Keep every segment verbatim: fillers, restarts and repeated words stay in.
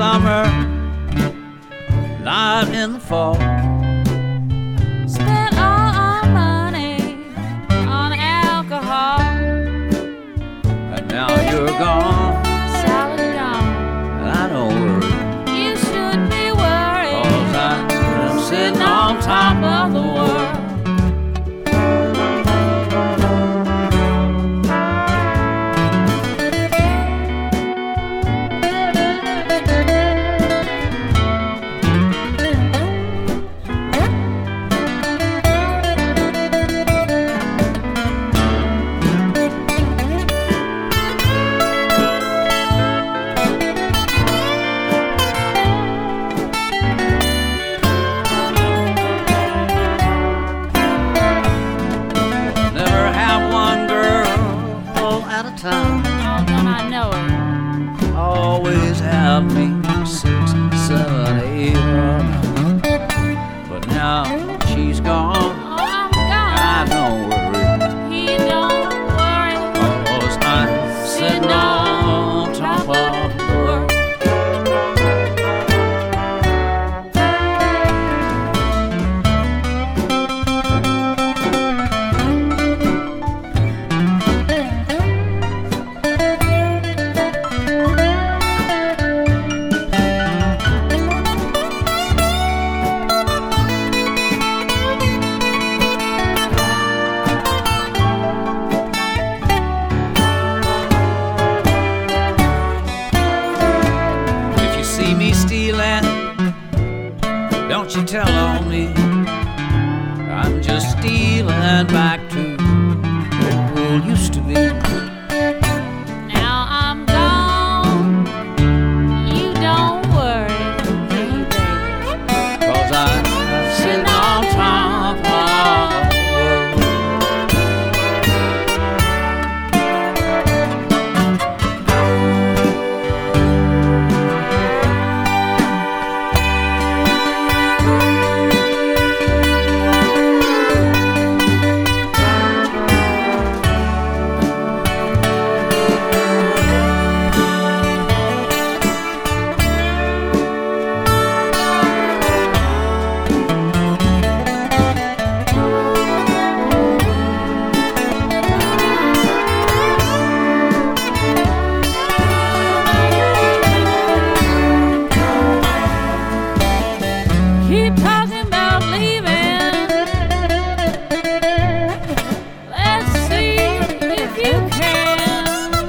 summer, not in the fall. Spent all our money on alcohol, And now you're gone, solid gone. and I don't worry, You should be worried, 'cause I'm sitting on top of the world. Time. Oh, don't I know it? Always have me six, seven, eight, or nine. But now she's gone, Oh, I'm gone. I don't worry, He don't worry. 'cause I'm sitting on top of the world. See me stealing, don't you tell on me. I'm just stealing back to where pool used to be. Now I'm gone. You don't worry, baby. 'Cause I'm sitting on top of the world. Keep talking about leaving. Let's see if you can.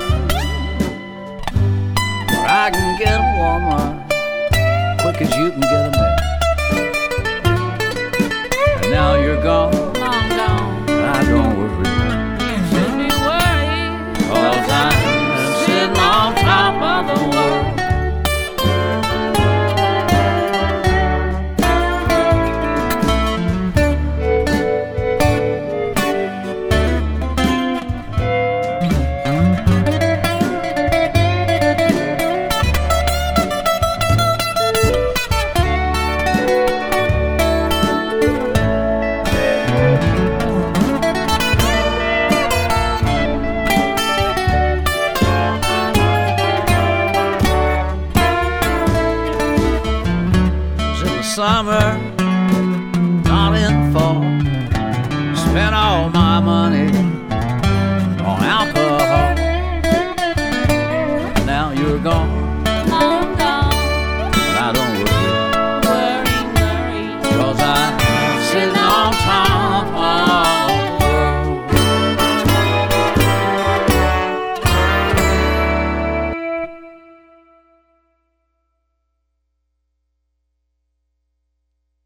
Where I can get a woman quick as you can get a man. And now you're gone, Long gone. I don't worry, You should be worried. 'cause I'm sitting on top of the world. Summer,